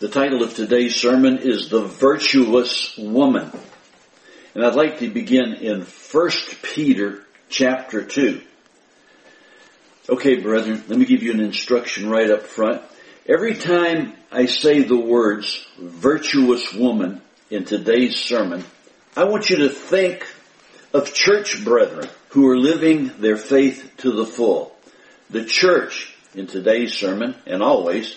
The title of today's sermon is The Virtuous Woman. And I'd like to begin in 1 Peter chapter 2. Okay, brethren, let me give you an instruction right up front. Every time I say the words virtuous woman in today's sermon, I want you to think of church brethren who are living their faith to the full. The church in today's sermon, and always,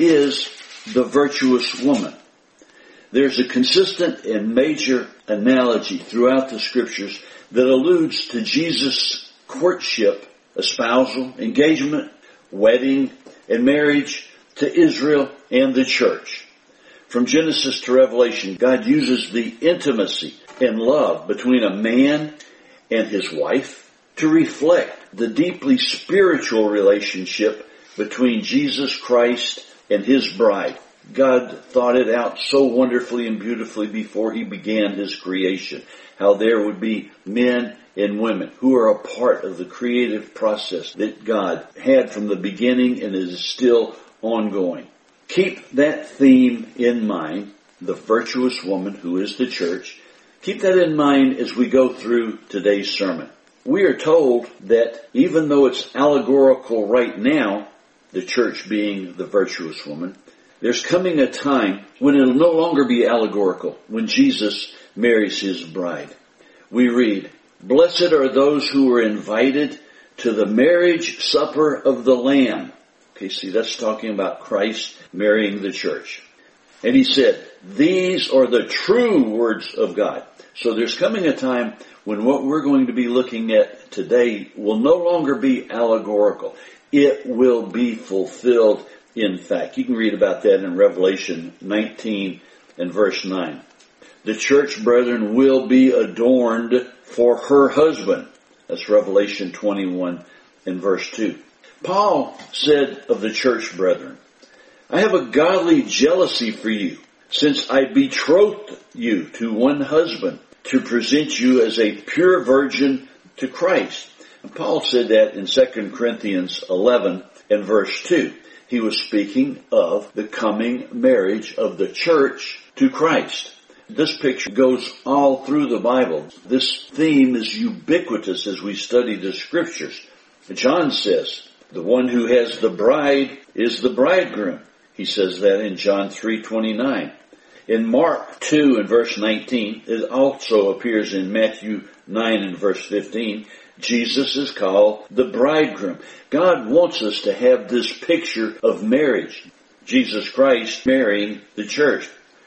is the virtuous woman. There's a consistent and major analogy throughout the scriptures that alludes to Jesus' courtship, espousal, engagement, wedding, and marriage to Israel and the church. From Genesis to Revelation, God uses the intimacy and love between a man and his wife to reflect the deeply spiritual relationship between Jesus Christ and His bride. God thought it out so wonderfully and beautifully before He began His creation. How there would be men and women who are a part of the creative process that God had from the beginning and is still ongoing. Keep that theme in mind, the virtuous woman who is the church. Keep that in mind as we go through today's sermon. We are told that even though it's allegorical right now, the church being the virtuous woman, there's coming a time when it'll no longer be allegorical, when Jesus marries His bride. We read, "Blessed are those who are invited to the marriage supper of the Lamb." Okay, see, that's talking about Christ marrying the church. And He said, "These are the true words of God." So there's coming a time when what we're going to be looking at today will no longer be allegorical. It will be fulfilled in fact. You can read about that in Revelation 19 and verse 9. The church, brethren, will be adorned for her husband. That's Revelation 21 and verse 2. Paul said of the church, brethren, "I have a godly jealousy for you, since I betrothed you to one husband, to present you as a pure virgin to Christ." And Paul said that in 2 Corinthians 11 and verse 2. He was speaking of the coming marriage of the church to Christ. This picture goes all through the Bible. This theme is ubiquitous as we study the scriptures. John says, "The one who has the bride is the bridegroom." He says that in John 3:29. In Mark 2 and verse 19, it also appears in Matthew 9 and verse 15, Jesus is called the bridegroom. God wants us to have this picture of marriage. Jesus Christ marrying the church.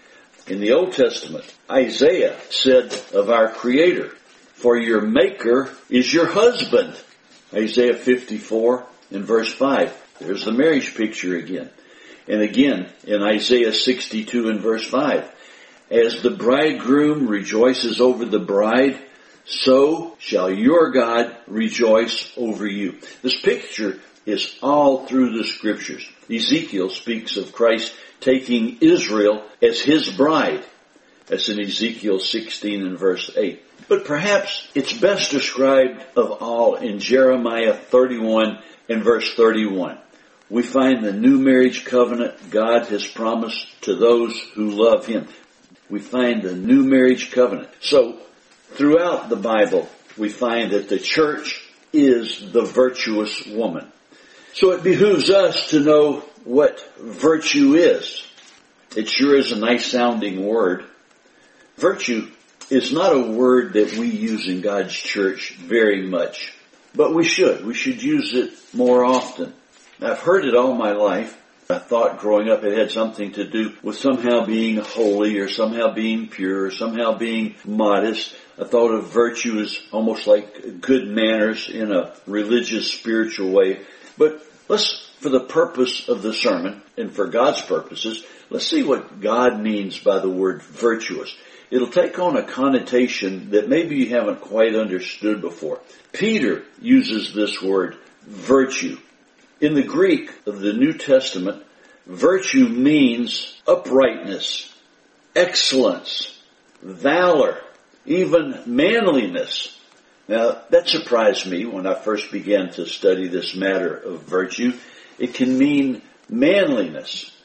In the Old Testament, Isaiah said of our Creator, "For your Maker is your husband." Isaiah 54 and verse 5. There's the marriage picture again. And again in Isaiah 62 and verse 5. "As the bridegroom rejoices over the bride, so shall your God rejoice over you." This picture is all through the scriptures. Ezekiel speaks of Christ taking Israel as His bride. That's in Ezekiel 16 and verse 8. But perhaps it's best described of all in Jeremiah 31 and verse 31. We find the new marriage covenant God has promised to those who love Him. We find the new marriage covenant. So, throughout the Bible, we find that the church is the virtuous woman. So it behooves us to know what virtue is. It sure is a nice sounding word. Virtue is not a word that we use in God's church very much, but we should. We should use it more often. I've heard it all my life. I thought growing up it had something to do with somehow being holy or somehow being pure or somehow being modest. I thought of virtue as almost like good manners in a religious, spiritual way. But let's, for the purpose of the sermon and for God's purposes, let's see what God means by the word virtuous. It'll take on a connotation that maybe you haven't quite understood before. Peter uses this word, virtue. In the Greek of the New Testament, virtue means uprightness, excellence, valor, even manliness. Now, that surprised me when I first began to study this matter of virtue. It can mean manliness.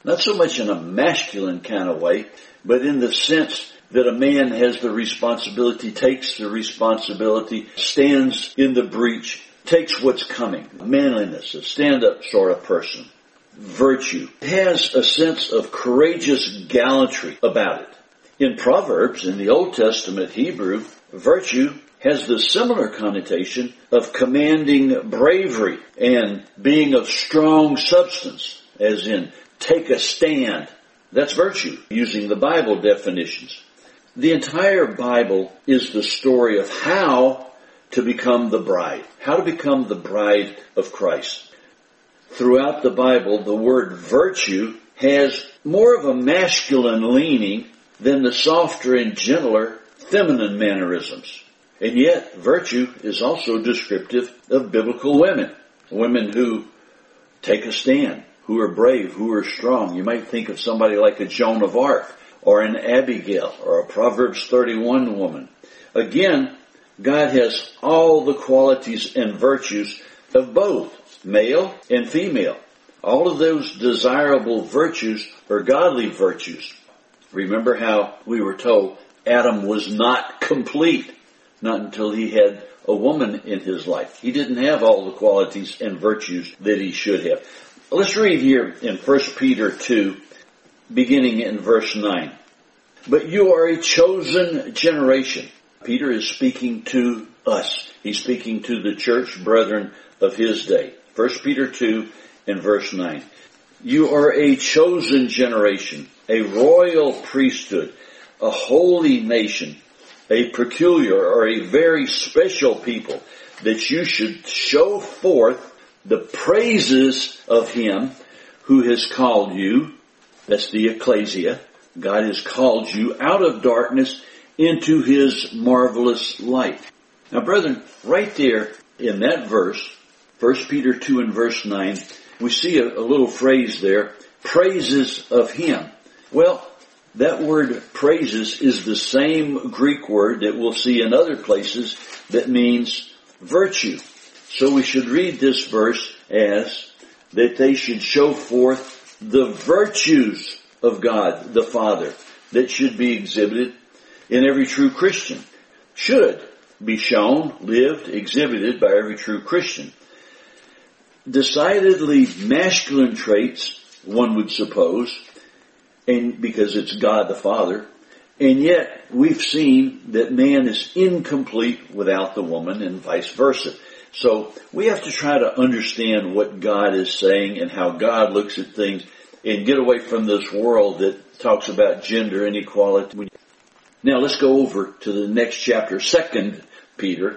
Not so much in a masculine kind of way, but in the sense that a man has the responsibility, takes the responsibility, stands in the breach, takes what's coming. Manliness, a stand-up sort of person. Virtue has a sense of courageous gallantry about it. In Proverbs, in the Old Testament Hebrew, virtue has the similar connotation of commanding bravery and being of strong substance, as in take a stand. That's virtue, using the Bible definitions. The entire Bible is the story of how to become the bride, how to become the bride of Christ. Throughout the Bible, the word virtue has more of a masculine leaning than the softer and gentler feminine mannerisms. And yet, virtue is also descriptive of biblical women. Women who take a stand, who are brave, who are strong. You might think of somebody like a Joan of Arc, or an Abigail, or a Proverbs 31 woman. Again, God has all the qualities and virtues of both male and female. All of those desirable virtues are godly virtues. Remember how we were told Adam was not complete, not until he had a woman in his life. He didn't have all the qualities and virtues that he should have. Let's read here in 1 Peter 2, beginning in verse 9. But you are a chosen generation. Peter is speaking to us. He's speaking to the church brethren of his day. 1 Peter 2 and verse 9. You are a chosen generation, a royal priesthood, a holy nation, a peculiar or a very special people, that you should show forth the praises of him who has called you. That's the ecclesia. God has called you out of darkness into his marvelous light. Now, brethren, right there in that verse, 1 Peter 2 and verse 9, we see a little phrase there, praises of him. Well, that word praises is the same Greek word that we'll see in other places that means virtue. So we should read this verse as that they should show forth the virtues of God the Father that should be exhibited in every true Christian. Should be shown, lived, exhibited by every true Christian. Decidedly masculine traits, one would suppose, and because it's God the Father, and yet we've seen that man is incomplete without the woman and vice versa. So we have to try to understand what God is saying and how God looks at things and get away from this world that talks about gender inequality. Now let's go over to the next chapter, 2 Peter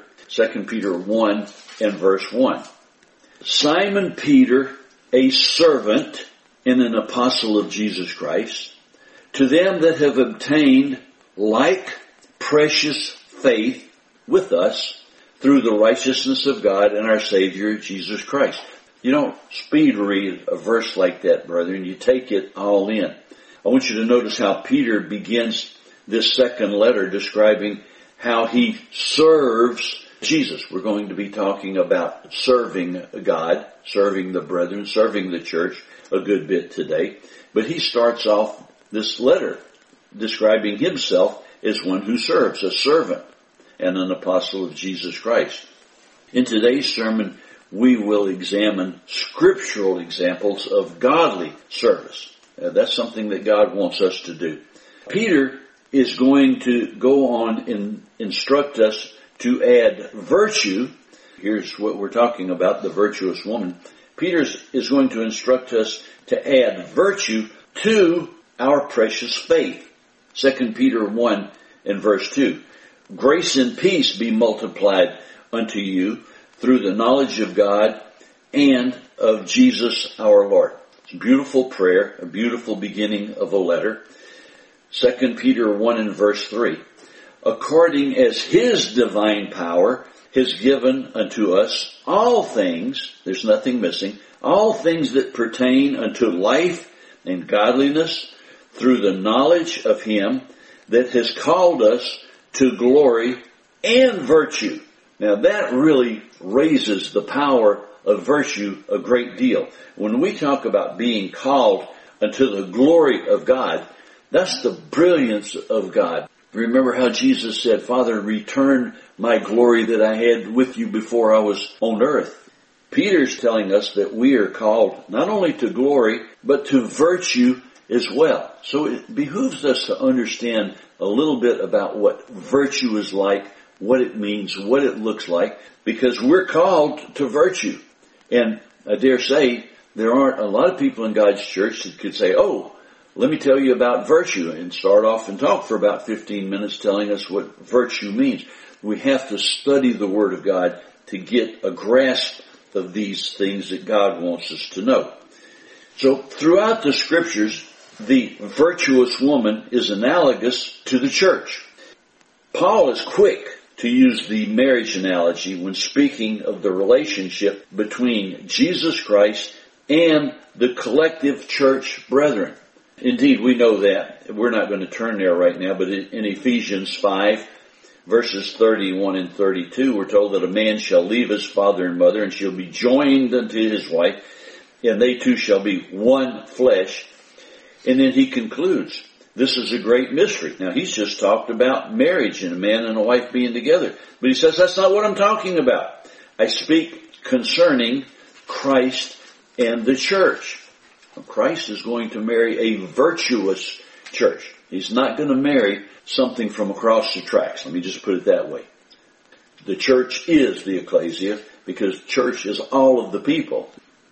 1 and verse 1. Simon Peter, a servant and an apostle of Jesus Christ, to them that have obtained like precious faith with us through the righteousness of God and our Savior Jesus Christ. You don't speed read a verse like that, brethren. You take it all in. I want you to notice how Peter begins this second letter describing how he serves Jesus. We're going to be talking about serving God, serving the brethren, serving the church a good bit today. But he starts off this letter describing himself as one who serves, a servant and an apostle of Jesus Christ. In today's sermon, we will examine scriptural examples of godly service. That's something that God wants us to do. Peter is going to go on and instruct us to add virtue. Here's what we're talking about, the virtuous woman. Peter is going to instruct us to add virtue to our precious faith. 2 Peter 1 and verse 2. Grace and peace be multiplied unto you through the knowledge of God and of Jesus our Lord. It's a beautiful prayer, a beautiful beginning of a letter. 2 Peter 1 and verse 3. According as his divine power has given unto us all things, there's nothing missing, all things that pertain unto life and godliness through the knowledge of him that has called us to glory and virtue. Now that really raises the power of virtue a great deal. When we talk about being called unto the glory of God. That's the brilliance of God. Remember how Jesus said, Father, return my glory that I had with you before I was on earth. Peter's telling us that we are called not only to glory, but to virtue as well. So it behooves us to understand a little bit about what virtue is like, what it means, what it looks like, because we're called to virtue. And I dare say there aren't a lot of people in God's church that could say, oh, let me tell you about virtue, and start off and talk for about 15 minutes telling us what virtue means. We have to study the Word of God to get a grasp of these things that God wants us to know. So throughout the Scriptures, the virtuous woman is analogous to the church. Paul is quick to use the marriage analogy when speaking of the relationship between Jesus Christ and the collective church brethren. Indeed, we know that. We're not going to turn there right now, but in Ephesians 5, verses 31 and 32, we're told that a man shall leave his father and mother and shall be joined unto his wife, and they two shall be one flesh. And then he concludes, this is a great mystery. Now, he's just talked about marriage and a man and a wife being together. But he says, that's not what I'm talking about. I speak concerning Christ and the church. Christ is going to marry a virtuous church. He's not going to marry something from across the tracks. Let me just put it that way. The church is the ecclesia because church is all of the people.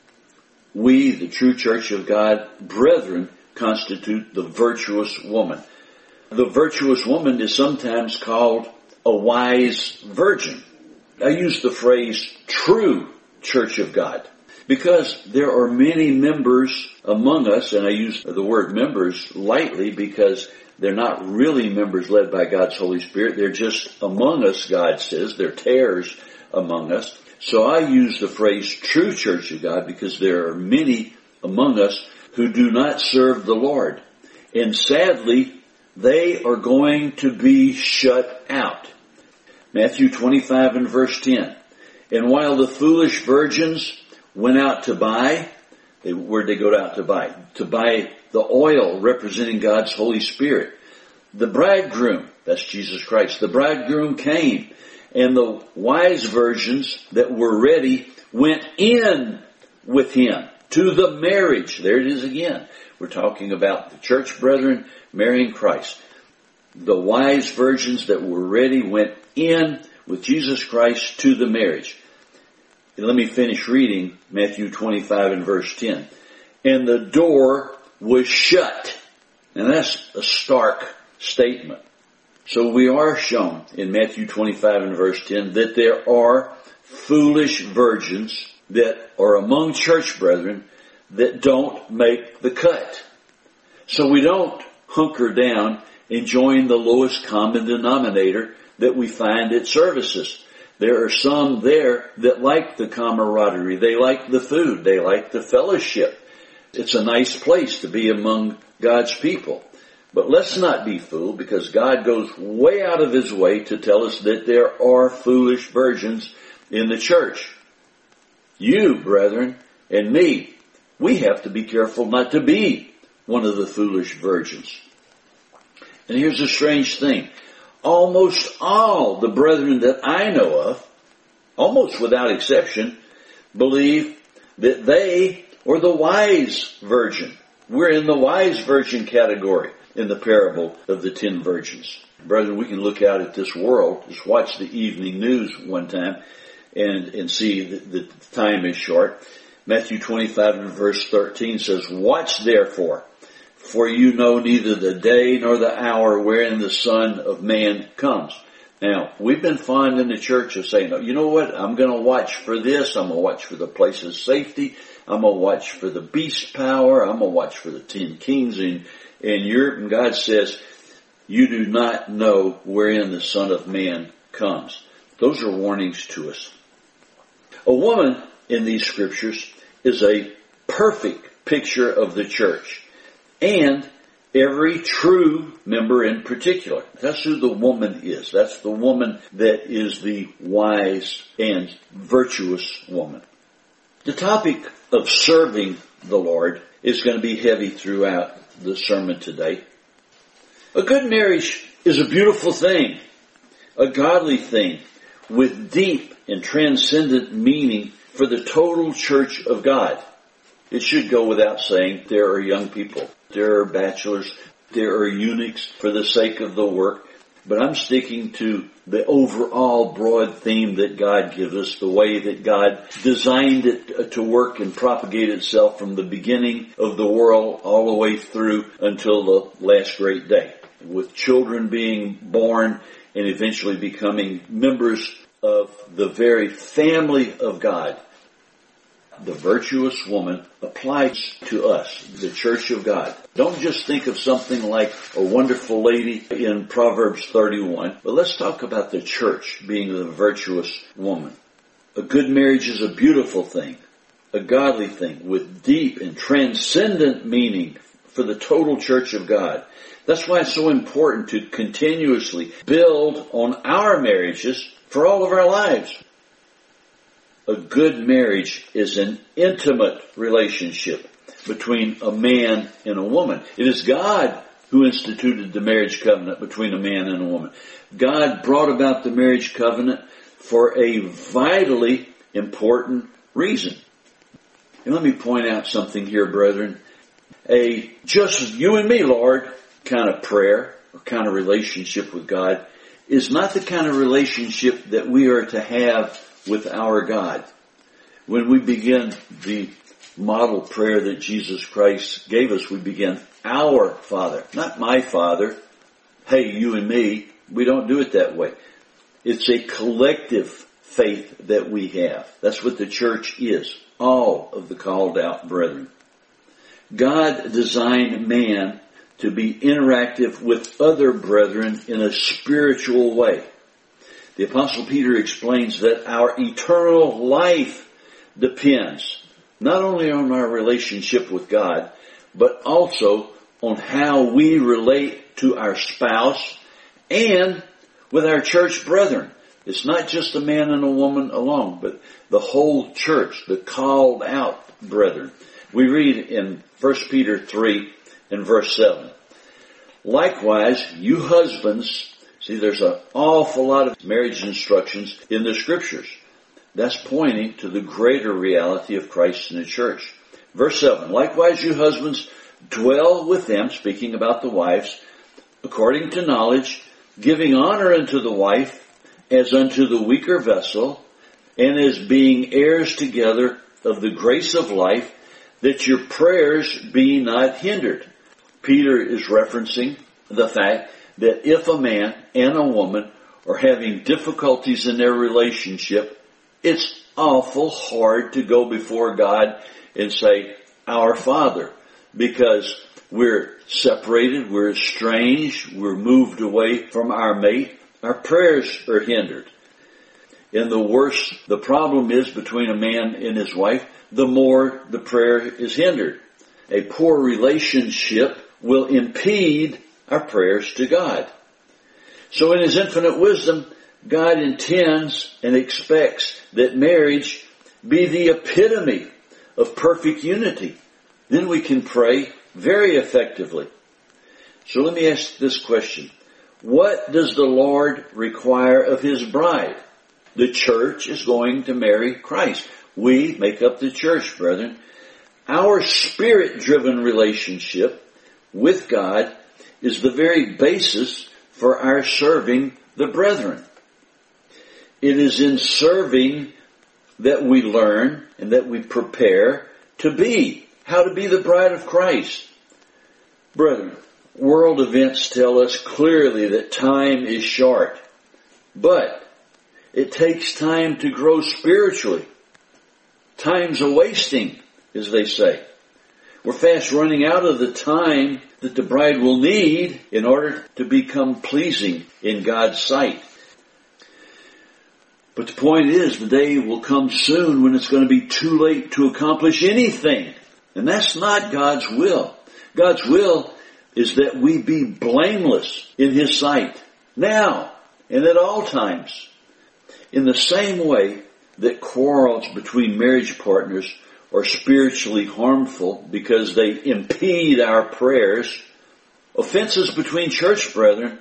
We, the true church of God, brethren, constitute the virtuous woman. The virtuous woman is sometimes called a wise virgin. I use the phrase true church of God because there are many members among us, and I use the word members lightly because they're not really members led by God's Holy Spirit. They're just among us, God says. They're tares among us. So I use the phrase true church of God because there are many among us who do not serve the Lord. And sadly, they are going to be shut out. Matthew 25 and verse 10. And while the foolish virgins went out to buy, where'd they go out to buy? To buy the oil representing God's Holy Spirit. The bridegroom, that's Jesus Christ, the bridegroom came, and the wise virgins that were ready went in with him to the marriage. There it is again. We're talking about the church brethren marrying Christ. The wise virgins that were ready went in with Jesus Christ to the marriage. And let me finish reading Matthew 25 and verse 10. And the door was shut. And that's a stark statement. So we are shown in Matthew 25 and verse 10 that there are foolish virgins that are among church brethren that don't make the cut. So we don't hunker down and join the lowest common denominator that we find at services. There are some there that like the camaraderie. They like the food. They like the fellowship. It's a nice place to be among God's people. But let's not be fooled because God goes way out of his way to tell us that there are foolish virgins in the church. You, brethren, and me, we have to be careful not to be one of the foolish virgins. And here's a strange thing. Almost all the brethren that I know of, almost without exception, believe that they are the wise virgin. We're in the wise virgin category in the parable of the 10 virgins. Brethren, we can look out at this world, just watch the evening news one time and see that the time is short. Matthew 25 and verse 13 says, Watch therefore, for you know neither the day nor the hour wherein the Son of Man comes. Now, we've been fond in the church of saying, you know what, I'm going to watch for this, I'm going to watch for the place of safety, I'm going to watch for the beast power, I'm going to watch for the 10 kings in Europe. And God says, you do not know wherein the Son of Man comes. Those are warnings to us. A woman in these scriptures is a perfect picture of the church. And every true member in particular. That's who the woman is. That's the woman that is the wise and virtuous woman. The topic of serving the Lord is going to be heavy throughout the sermon today. A good marriage is a beautiful thing, a godly thing, with deep and transcendent meaning for the total church of God. It should go without saying there are young people, there are bachelors, there are eunuchs for the sake of the work, but I'm sticking to the overall broad theme that God gives us, the way that God designed it to work and propagate itself from the beginning of the world all the way through until the last great day, with children being born and eventually becoming members of the very family of God. The virtuous woman applies to us, the church of God. Don't just think of something like a wonderful lady in Proverbs 31, but let's talk about the church being the virtuous woman. A good marriage is a beautiful thing, a godly thing with deep and transcendent meaning for the total church of God. That's why it's so important to continuously build on our marriages for all of our lives. A good marriage is an intimate relationship between a man and a woman. It is God who instituted the marriage covenant between a man and a woman. God brought about the marriage covenant for a vitally important reason. And let me point out something here, brethren. A just you and me, Lord, kind of prayer or kind of relationship with God is not the kind of relationship that we are to have with our God. When we begin the model prayer that Jesus Christ gave us, we begin, our Father, not my Father. Hey, you and me. We don't do it that way. It's a collective faith that we have. That's what the church is. All of the called out brethren. God designed man to be interactive with other brethren in a spiritual way. The Apostle Peter explains that our eternal life depends not only on our relationship with God, but also on how we relate to our spouse and with our church brethren. It's not just a man and a woman alone, but the whole church, the called out brethren. We read in 1 Peter 3 and verse 7. Likewise, you husbands. See, there's an awful lot of marriage instructions in the Scriptures. That's pointing to the greater reality of Christ in the church. Verse 7, likewise you husbands dwell with them, speaking about the wives, according to knowledge, giving honor unto the wife as unto the weaker vessel, and as being heirs together of the grace of life, that your prayers be not hindered. Peter is referencing the fact that if a man and a woman are having difficulties in their relationship, it's awful hard to go before God and say, our Father, because we're separated, we're estranged, we're moved away from our mate. Our prayers are hindered. And the worse the problem is between a man and his wife, the more the prayer is hindered. A poor relationship will impede our prayers to God. So in His infinite wisdom, God intends and expects that marriage be the epitome of perfect unity. Then we can pray very effectively. So let me ask this question. What does the Lord require of His bride? The church is going to marry Christ. We make up the church, brethren. Our spirit-driven relationship with God is the very basis for our serving the brethren. It is in serving that we learn and that we prepare to be, how to be the bride of Christ. Brethren, world events tell us clearly that time is short, but it takes time to grow spiritually. Time's a wasting, as they say. We're fast running out of the time that the bride will need in order to become pleasing in God's sight. But the point is, the day will come soon when it's going to be too late to accomplish anything. And that's not God's will. God's will is that we be blameless in His sight, now and at all times. In the same way that quarrels between marriage partners or spiritually harmful because they impede our prayers. Offenses between church brethren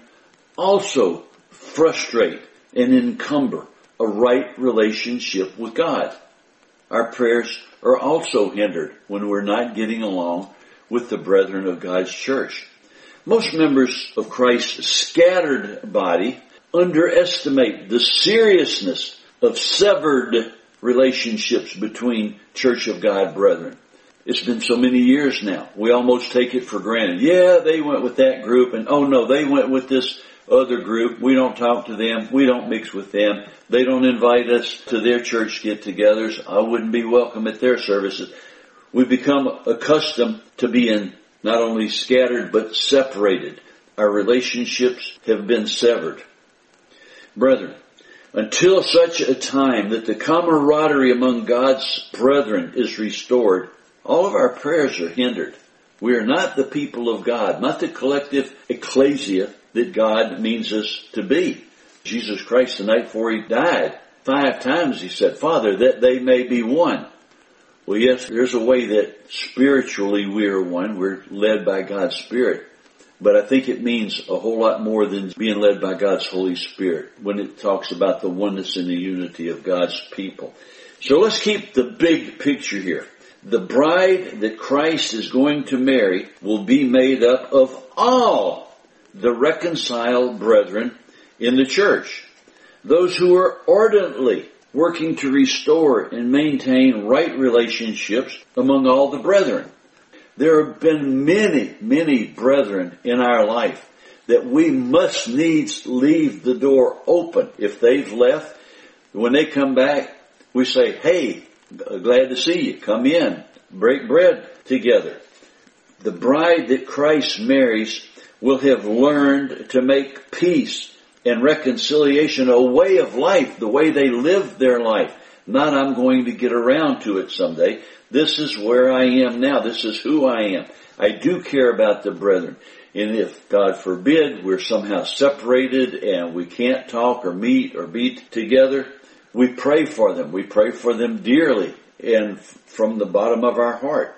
also frustrate and encumber a right relationship with God. Our prayers are also hindered when we're not getting along with the brethren of God's church. Most members of Christ's scattered body underestimate the seriousness of severed relationships between Church of God brethren. It's been so many years now. We almost take it for granted. Yeah, they went with that group, and oh no, they went with this other group. We don't talk to them. We don't mix with them. They don't invite us to their church get-togethers. I wouldn't be welcome at their services. We've become accustomed to being not only scattered but separated. Our relationships have been severed. Brethren, until such a time that the camaraderie among God's brethren is restored, all of our prayers are hindered. We are not the people of God, not the collective ecclesia that God means us to be. Jesus Christ, the night before He died, 5 times He said, Father, that they may be one. Well, yes, there's a way that spiritually we are one. We're led by God's Spirit. But I think it means a whole lot more than being led by God's Holy Spirit when it talks about the oneness and the unity of God's people. So let's keep the big picture here. The bride that Christ is going to marry will be made up of all the reconciled brethren in the church. Those who are ardently working to restore and maintain right relationships among all the brethren. There have been many, many brethren in our life that we must needs leave the door open. If they've left, when they come back, we say, hey, glad to see you. Come in. Break bread together. The bride that Christ marries will have learned to make peace and reconciliation a way of life, the way they live their life. Not I'm going to get around to it someday. This is where I am now. This is who I am. I do care about the brethren. And if, God forbid, we're somehow separated and we can't talk or meet or be together, we pray for them. We pray for them dearly and from the bottom of our heart.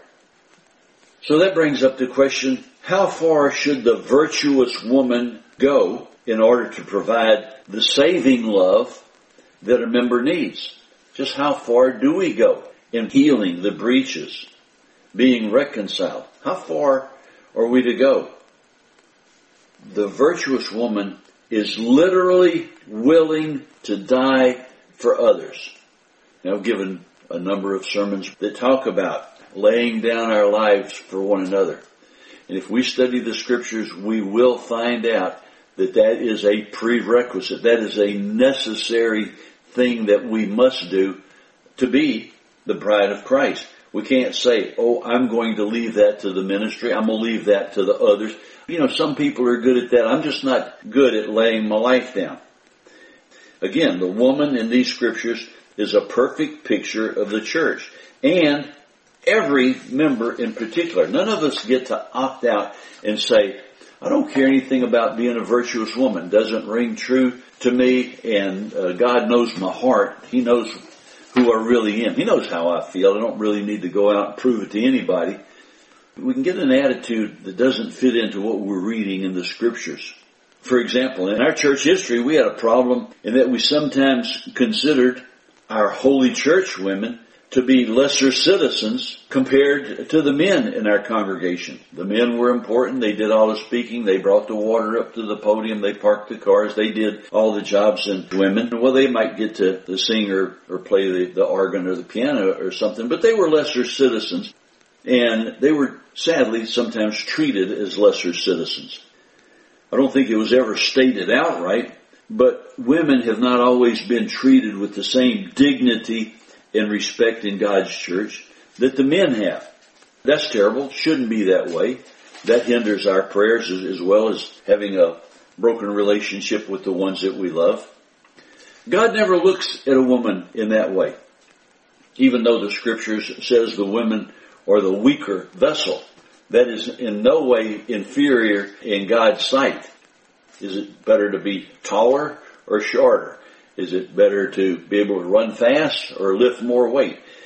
So that brings up the question, how far should the virtuous woman go in order to provide the saving love that a member needs? Just how far do we go in healing the breaches, being reconciled? How far are we to go? The virtuous woman is literally willing to die for others. Now, I've given a number of sermons that talk about laying down our lives for one another. And if we study the scriptures, we will find out that that is a prerequisite. That is a necessary thing that we must do to be the bride of Christ. We can't say, oh, I'm going to leave that to the ministry. I'm going to leave that to the others. You know, some people are good at that. I'm just not good at laying my life down. Again, the woman in these scriptures is a perfect picture of the church. And every member in particular. None of us get to opt out and say, I don't care anything about being a virtuous woman. Doesn't ring true to me, and God knows my heart. He knows who I really am. He knows how I feel. I don't really need to go out and prove it to anybody. We can get an attitude that doesn't fit into what we're reading in the scriptures. For example, in our church history, we had a problem in that we sometimes considered our holy church women to be lesser citizens compared to the men in our congregation. The men were important. They did all the speaking. They brought the water up to the podium. They parked the cars. They did all the jobs. And women, well, they might get to sing or play the organ or the piano or something, but they were lesser citizens. And they were sadly sometimes treated as lesser citizens. I don't think it was ever stated outright, but women have not always been treated with the same dignity and respect in God's church that the men have. That's terrible. Shouldn't be that way. That hinders our prayers as well as having a broken relationship with the ones that we love. God never looks at a woman in that way. Even though the scriptures says the women are the weaker vessel, that is in no way inferior in God's sight. Is it better to be taller or shorter? Is it better to be able to run fast or lift more weight?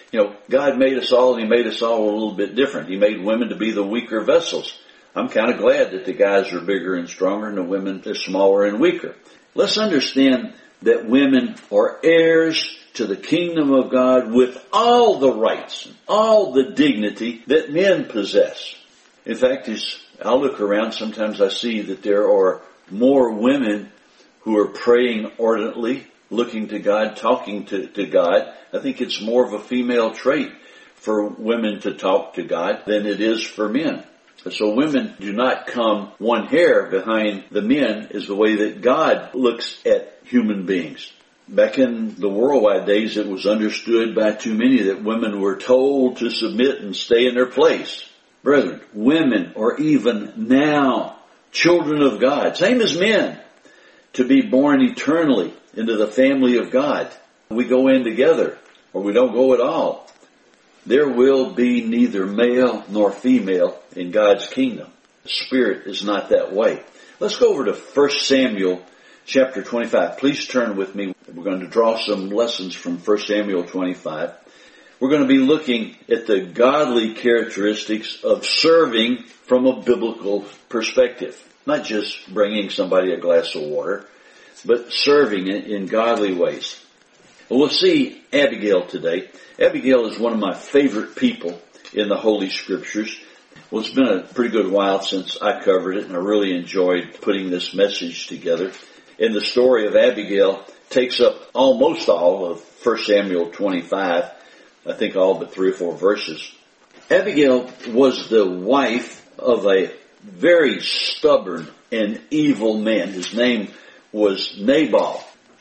God made us all, and He made us all a little bit different. He made women to be the weaker vessels. I'm kind of glad that the guys are bigger and stronger and the women are smaller and weaker. Let's understand that women are heirs to the kingdom of God with all the rights, all the dignity that men possess. In fact, as I look around, sometimes I see that there are more women who are praying ardently, looking to God, talking to God. I think it's more of a female trait for women to talk to God than it is for men. So women do not come one hair behind the men is the way that God looks at human beings. Back in the worldwide days, it was understood by too many that women were told to submit and stay in their place. Brethren, women are even now children of God, same as men, to be born eternally into the family of God. We go in together, or we don't go at all. There will be neither male nor female in God's kingdom. The Spirit is not that way. Let's go over to 1 Samuel chapter 25. Please turn with me. We're going to draw some lessons from 1 Samuel 25. We're going to be looking at the godly characteristics of serving from a biblical perspective. Not just bringing somebody a glass of water, but serving in godly ways. We'll see Abigail today. Abigail is one of my favorite people in the Holy Scriptures. Well, it's been a pretty good while since I covered it, and I really enjoyed putting this message together. And the story of Abigail takes up almost all of 1 Samuel 25, I think all but 3 or 4 verses. Abigail was the wife of a very stubborn and evil man. His name was Nabal.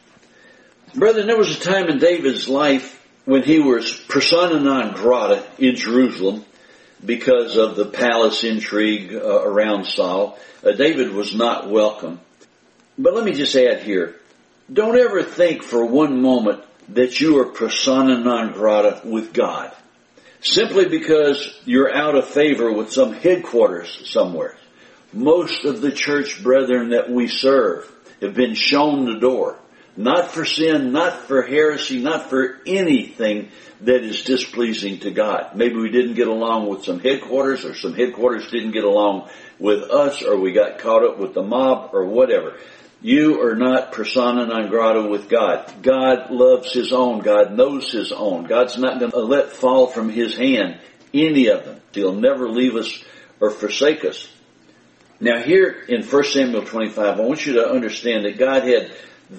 Brethren, there was a time in David's life when he was persona non grata in Jerusalem because of the palace intrigue around Saul. David was not welcome. But let me just add here, don't ever think for one moment that you are persona non grata with God, simply because you're out of favor with some headquarters somewhere. Most of the church brethren that we serve have been shown the door. Not for sin, not for heresy, not for anything that is displeasing to God. Maybe we didn't get along with some headquarters, or some headquarters didn't get along with us, or we got caught up with the mob, or whatever. You are not persona non grata with God. God loves His own. God knows His own. God's not going to let fall from His hand any of them. He'll never leave us or forsake us. Now here in 1 Samuel 25, I want you to understand that God had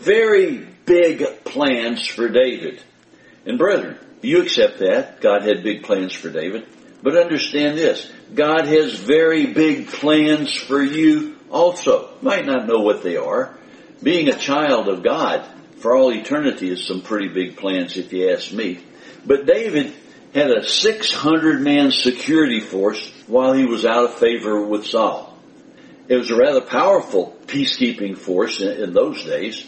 very big plans for David. And brethren, you accept that. God had big plans for David. But understand this. God has very big plans for you also. Might not know what they are. Being a child of God for all eternity is some pretty big plans if you ask me. But David had a 600-man security force while he was out of favor with Saul. It was a rather powerful peacekeeping force in those days.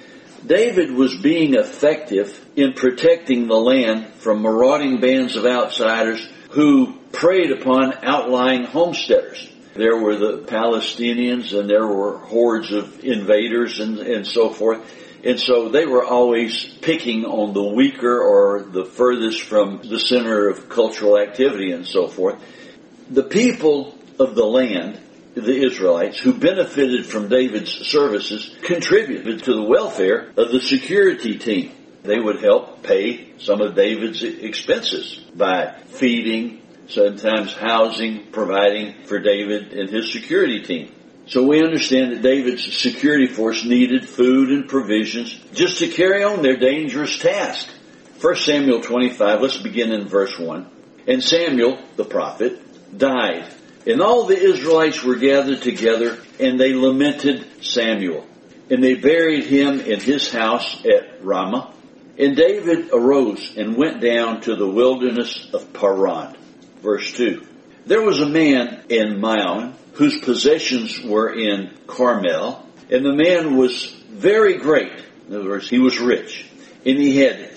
David was being effective in protecting the land from marauding bands of outsiders who preyed upon outlying homesteaders. There were the Palestinians, and there were hordes of invaders and so forth. And so they were always picking on the weaker or the furthest from the center of cultural activity and so forth. The people of the land, the Israelites, who benefited from David's services, contributed to the welfare of the security team. They would help pay some of David's expenses by feeding, sometimes housing, providing for David and his security team. So we understand that David's security force needed food and provisions just to carry on their dangerous task. 1 Samuel 25, let's begin in verse 1. And Samuel, the prophet, died. And all the Israelites were gathered together, and they lamented Samuel. And they buried him in his house at Ramah. And David arose and went down to the wilderness of Paran. Verse 2. There was a man in Maon whose possessions were in Carmel, and the man was very great. In other words, he was rich. And he had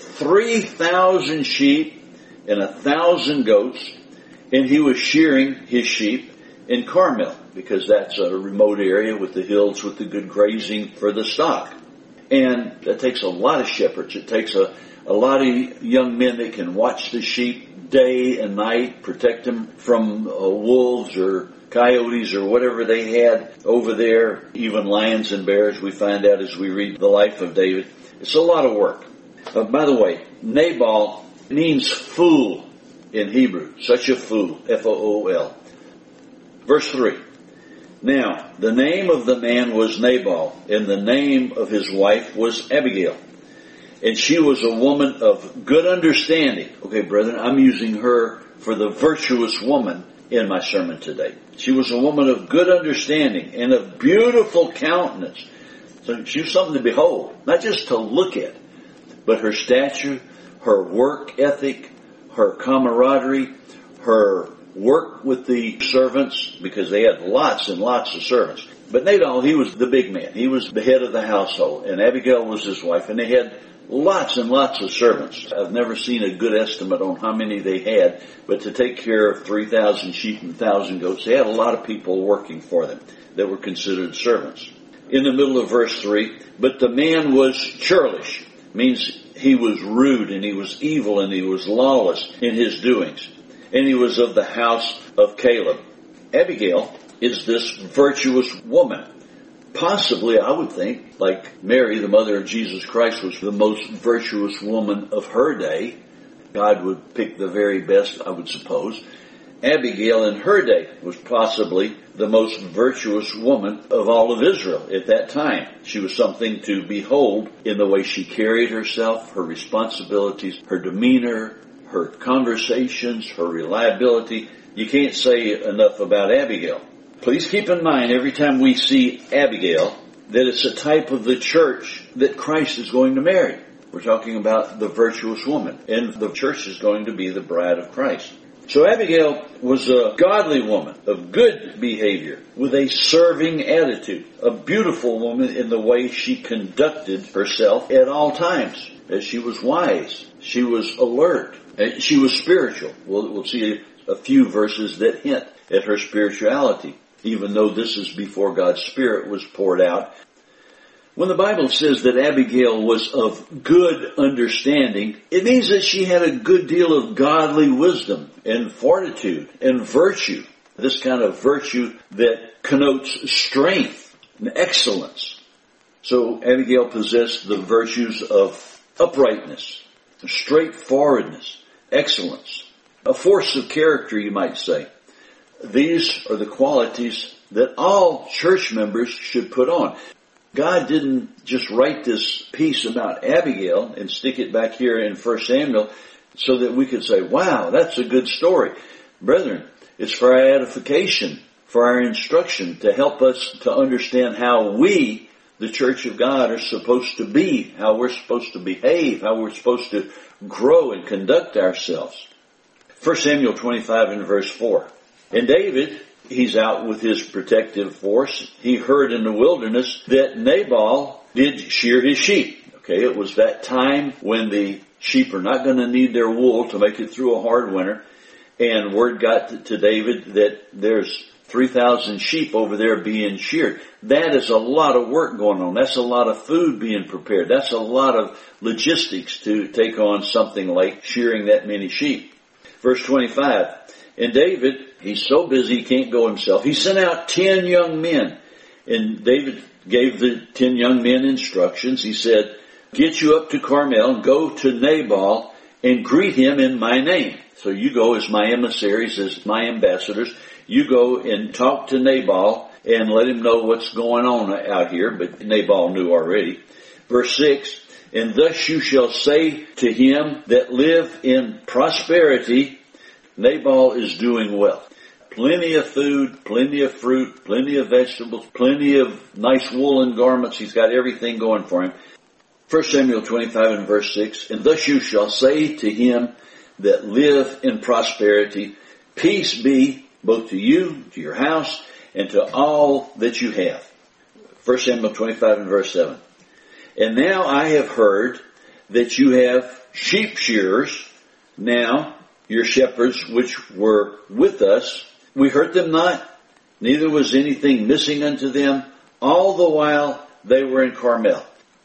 3,000 sheep and 1,000 goats, and he was shearing his sheep in Carmel, because that's a remote area with the hills with the good grazing for the stock. And that takes a lot of shepherds. It takes a a lot of young men that can watch the sheep day and night, protect them from wolves or coyotes or whatever they had over there, even lions and bears, we find out as we read the life of David. It's a lot of work. By the way, Nabal means fool in Hebrew. Such a fool. F-O-O-L. Verse 3. Now, the name of the man was Nabal, and the name of his wife was Abigail. And she was a woman of good understanding. Okay, brethren, I'm using her for the virtuous woman in my sermon today. She was a woman of good understanding and of beautiful countenance. So she was something to behold, not just to look at, but her stature, her work ethic, her camaraderie, her work with the servants, because they had lots and lots of servants. But Nabal, he was the big man. He was the head of the household, and Abigail was his wife, and they had lots and lots of servants. I've never seen a good estimate on how many they had, but to take care of 3,000 sheep and 1,000 goats, they had a lot of people working for them that were considered servants. In the middle of verse 3, but the man was churlish, means he was rude and he was evil and he was lawless in his doings. And he was of the house of Caleb. Abigail is this virtuous woman. Possibly, I would think, like Mary, the mother of Jesus Christ, was the most virtuous woman of her day. God would pick the very best, I would suppose. Abigail in her day was possibly the most virtuous woman of all of Israel at that time. She was something to behold in the way she carried herself, her responsibilities, her demeanor, her conversations, her reliability. You can't say enough about Abigail. Please keep in mind every time we see Abigail that it's a type of the church that Christ is going to marry. We're talking about the virtuous woman, and the church is going to be the bride of Christ. So Abigail was a godly woman of good behavior with a serving attitude, a beautiful woman in the way she conducted herself at all times. As she was wise, she was alert, and she was spiritual. We'll see a few verses that hint at her spirituality, even though this is before God's Spirit was poured out. When the Bible says that Abigail was of good understanding, it means that she had a good deal of godly wisdom and fortitude and virtue. This kind of virtue that connotes strength and excellence. So Abigail possessed the virtues of uprightness, straightforwardness, excellence, a force of character, you might say. These are the qualities that all church members should put on. God didn't just write this piece about Abigail and stick it back here in 1 Samuel so that we could say, wow, that's a good story. Brethren, it's for our edification, for our instruction, to help us to understand how we, the church of God, are supposed to be, how we're supposed to behave, how we're supposed to grow and conduct ourselves. 1 Samuel 25 and verse 4. And David, he's out with his protective force. He heard in the wilderness that Nabal did shear his sheep. Okay, it was that time when the sheep are not going to need their wool to make it through a hard winter. And word got to David that there's 3,000 sheep over there being sheared. That is a lot of work going on. That's a lot of food being prepared. That's a lot of logistics to take on something like shearing that many sheep. Verse 25. And David, he's so busy he can't go himself. He sent out 10 young men. And David gave the 10 young men instructions. He said, get you up to Carmel and go to Nabal and greet him in my name. So you go as my emissaries, as my ambassadors. You go and talk to Nabal and let him know what's going on out here. But Nabal knew already. Verse 6, and thus you shall say to him that live in prosperity, Nabal is doing well. Plenty of food, plenty of fruit, plenty of vegetables, plenty of nice woolen garments. He's got everything going for him. 1 Samuel 25 and verse 6, and thus you shall say to him that live in prosperity, peace be both to you, to your house, and to all that you have. 1 Samuel 25 and verse 7. And now I have heard that you have sheep shearers. Now your shepherds which were with us, we hurt them not, neither was anything missing unto them, all the while they were in Carmel.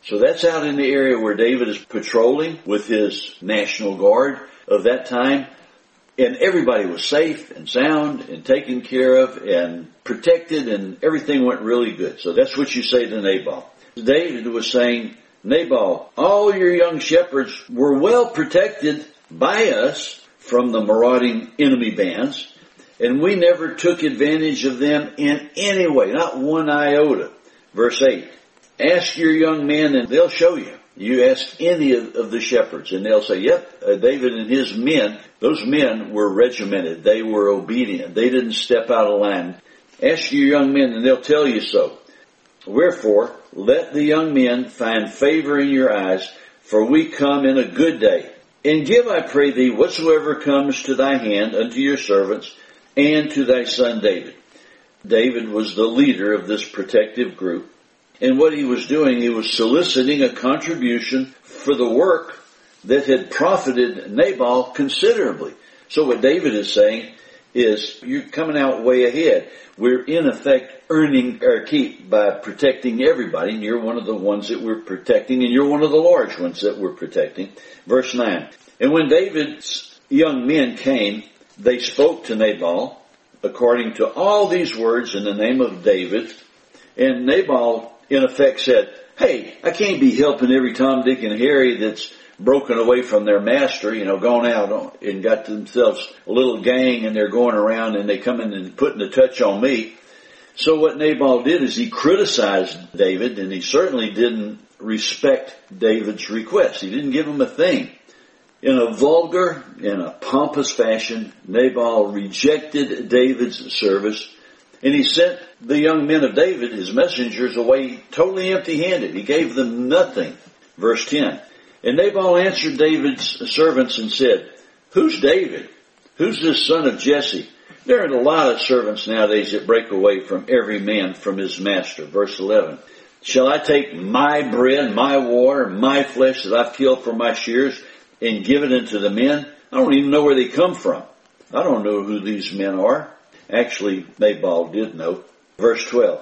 So that's out in the area where David is patrolling with his National Guard of that time. And everybody was safe and sound and taken care of and protected, and everything went really good. So that's what you say to Nabal. David was saying, Nabal, all your young shepherds were well protected by us from the marauding enemy bands, and we never took advantage of them in any way, not one iota. Verse 8, ask your young men and they'll show you. You ask any of the shepherds and they'll say, yep, David and his men, those men were regimented. They were obedient. They didn't step out of line. Ask your young men and they'll tell you so. Wherefore, let the young men find favor in your eyes, for we come in a good day. And give, I pray thee, whatsoever comes to thy hand unto your servants and to thy son David. David was the leader of this protective group. And what he was doing, he was soliciting a contribution for the work that had profited Nabal considerably. So what David is saying is, you're coming out way ahead. We're in effect earning our keep by protecting everybody. And you're one of the ones that we're protecting, and you're one of the large ones that we're protecting. Verse 9. And when David's young men came, they spoke to Nabal according to all these words in the name of David. And Nabal, in effect, said, hey, I can't be helping every Tom, Dick, and Harry that's broken away from their master, gone out and got themselves a little gang, and they're going around and they come in and putting a touch on me. So what Nabal did is he criticized David, and he certainly didn't respect David's request. He didn't give him a thing. In a vulgar, in a pompous fashion, Nabal rejected David's service, and he sent the young men of David, his messengers, away totally empty-handed. He gave them nothing. Verse 10. And Nabal answered David's servants and said, who's David? Who's this son of Jesse? There are a lot of servants nowadays that break away from every man from his master. Verse 11. Shall I take my bread, my water, my flesh that I've killed for my shears and give it unto the men? I don't even know where they come from. I don't know who these men are. Actually, Nabal did know. Verse 12.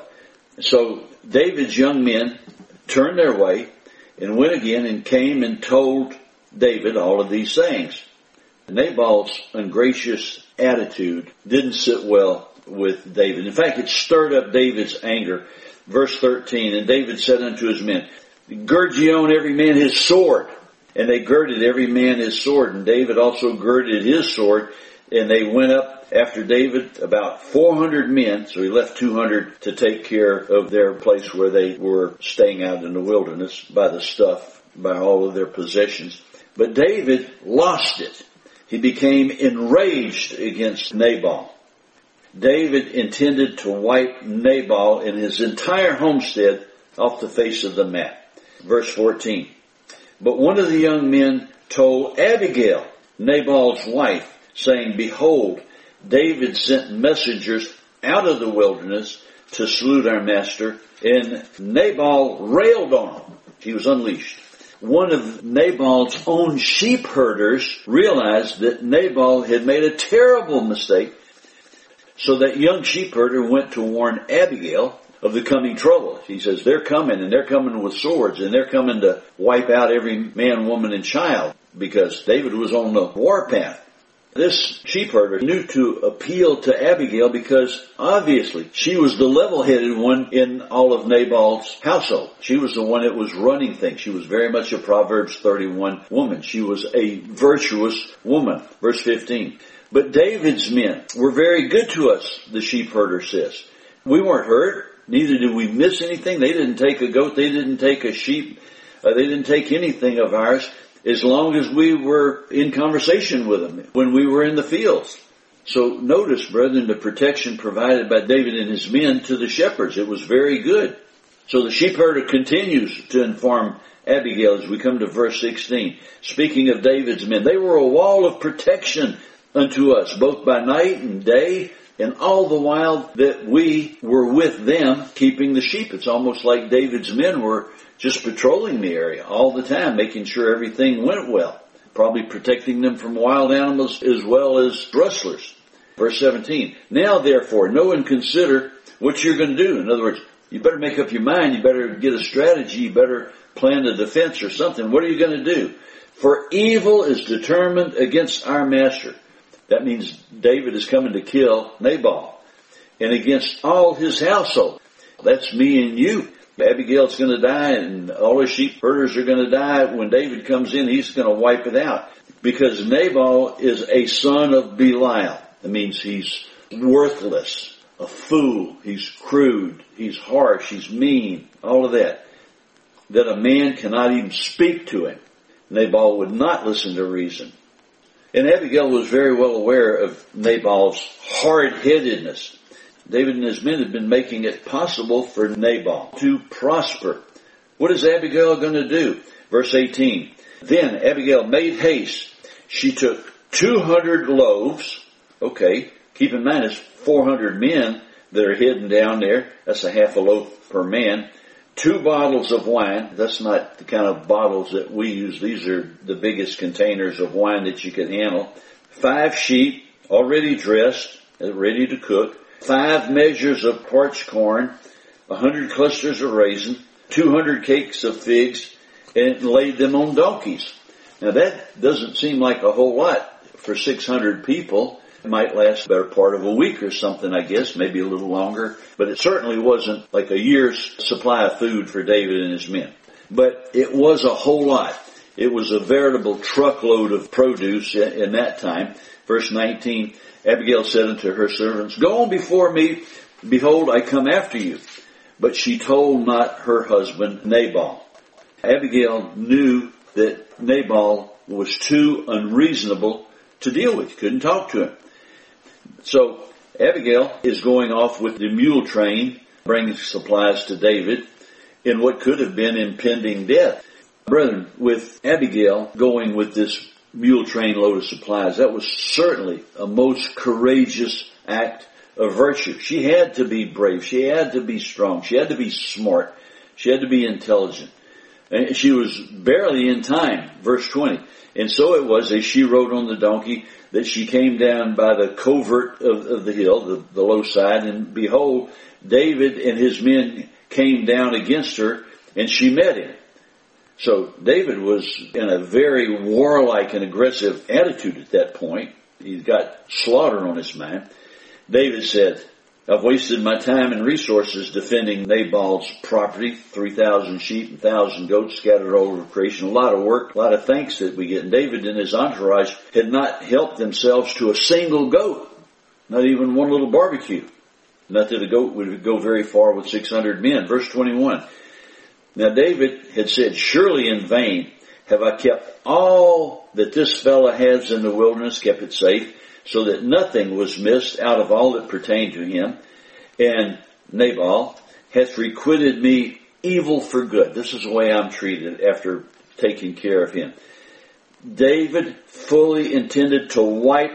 So David's young men turned their way and went again and came and told David all of these sayings. Nabal's ungracious attitude didn't sit well with David. In fact, it stirred up David's anger. Verse 13, and David said unto his men, gird ye on every man his sword. And they girded every man his sword, and David also girded his sword, and they went up after David, about 400 men, so he left 200 to take care of their place where they were staying out in the wilderness by the stuff, by all of their possessions. But David lost it. He became enraged against Nabal. David intended to wipe Nabal and his entire homestead off the face of the map. Verse 14. But one of the young men told Abigail, Nabal's wife, saying, behold, David sent messengers out of the wilderness to salute our master, and Nabal railed on him. He was unleashed. One of Nabal's own sheep herders realized that Nabal had made a terrible mistake, so that young sheep herder went to warn Abigail of the coming trouble. He says, they're coming, and they're coming with swords, and they're coming to wipe out every man, woman, and child, because David was on the warpath. This sheep herder knew to appeal to Abigail because obviously she was the level-headed one in all of Nabal's household. She was the one that was running things. She was very much a Proverbs 31 woman. She was a virtuous woman. Verse 15. But David's men were very good to us, the sheep herder says. We weren't hurt. Neither did we miss anything. They didn't take a goat. They didn't take a sheep. They didn't take anything of ours, as long as we were in conversation with them when we were in the fields. So notice, brethren, the protection provided by David and his men to the shepherds. It was very good. So the sheep herder continues to inform Abigail as we come to verse 16. Speaking of David's men, they were a wall of protection unto us, both by night and day, and all the while that we were with them keeping the sheep. It's almost like David's men were just patrolling the area all the time, making sure everything went well. Probably protecting them from wild animals as well as rustlers. Verse 17. Now therefore, know and consider what you're going to do. In other words, you better make up your mind. You better get a strategy. You better plan a defense or something. What are you going to do? For evil is determined against our master. That means David is coming to kill Nabal. And against all his household. That's me and you. Abigail's going to die and all his sheep herders are going to die. When David comes in, he's going to wipe it out. Because Nabal is a son of Belial. That means he's worthless, a fool, he's crude, he's harsh, he's mean, all of that. That a man cannot even speak to him. Nabal would not listen to reason. And Abigail was very well aware of Nabal's hard-headedness. David and his men had been making it possible for Nabal to prosper. What is Abigail going to do? Verse 18. Then Abigail made haste. She took 200 loaves. Okay, keep in mind it's 400 men that are hidden down there. That's a half a loaf per man. 2 bottles of wine. That's not the kind of bottles that we use. These are the biggest containers of wine that you can handle. 5 sheep, already dressed, ready to cook. 5 measures of parched corn, 100 clusters of raisin, 200 cakes of figs, and laid them on donkeys. Now that doesn't seem like a whole lot for 600 people. It might last a better part of a week or something, I guess, maybe a little longer. But it certainly wasn't like a year's supply of food for David and his men. But it was a whole lot. It was a veritable truckload of produce in that time. Verse 19, Abigail said unto her servants, Go on before me, behold, I come after you. But she told not her husband Nabal. Abigail knew that Nabal was too unreasonable to deal with. Couldn't talk to him. So Abigail is going off with the mule train, bringing supplies to David in what could have been impending death. Brethren, with Abigail going with this mule train load of supplies, that was certainly a most courageous act of virtue. She had to be brave. She had to be strong. She had to be smart. She had to be intelligent. And she was barely in time, verse 20. And so it was, as she rode on the donkey, that she came down by the covert of the hill, the low side, and behold, David and his men came down against her, and she met him. So David was in a very warlike and aggressive attitude at that point. He's got slaughter on his mind. David said, I've wasted my time and resources defending Nabal's property, 3,000 sheep and 1,000 goats scattered all over creation. A lot of work, a lot of thanks that we get. And David and his entourage had not helped themselves to a single goat, not even one little barbecue. Not that a goat would go very far with 600 men. Verse 21. Now David had said, Surely in vain have I kept all that this fellow has in the wilderness, kept it safe, so that nothing was missed out of all that pertained to him. And Nabal hath requited me evil for good. This is the way I'm treated after taking care of him. David fully intended to wipe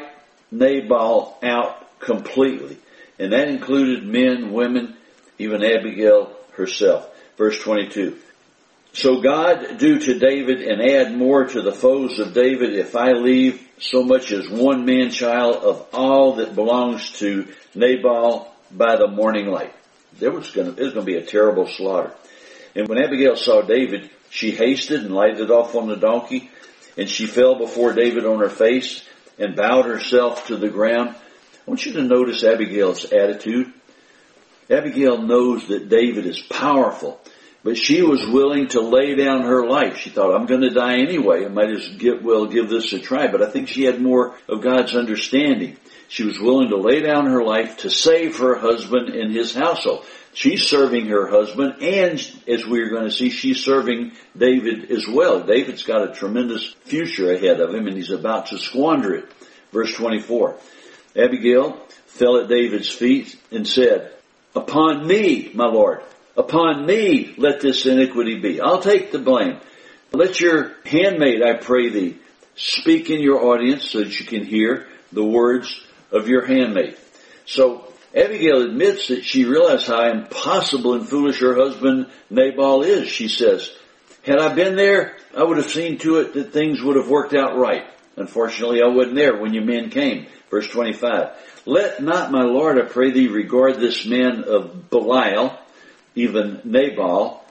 Nabal out completely. And that included men, women, even Abigail herself. Verse 22. So God do to David and add more to the foes of David if I leave so much as one man-child of all that belongs to Nabal by the morning light. It was going to be a terrible slaughter. And when Abigail saw David, she hasted and lighted off on the donkey, and she fell before David on her face and bowed herself to the ground. I want you to notice Abigail's attitude. Abigail knows that David is powerful, but she was willing to lay down her life. She thought, I'm going to die anyway. I might as well give this a try. But I think she had more of God's understanding. She was willing to lay down her life to save her husband and his household. She's serving her husband, and as we're going to see, she's serving David as well. David's got a tremendous future ahead of him, and he's about to squander it. Verse 24. Abigail fell at David's feet and said, Upon me, my Lord, upon me let this iniquity be. I'll take the blame. Let your handmaid, I pray thee, speak in your audience so that you can hear the words of your handmaid. So Abigail admits that she realized how impossible and foolish her husband Nabal is. She says, had I been there, I would have seen to it that things would have worked out right. Unfortunately, I wasn't there when your men came. Verse 25. Let not my Lord, I pray thee, regard this man of Belial, even Nabal,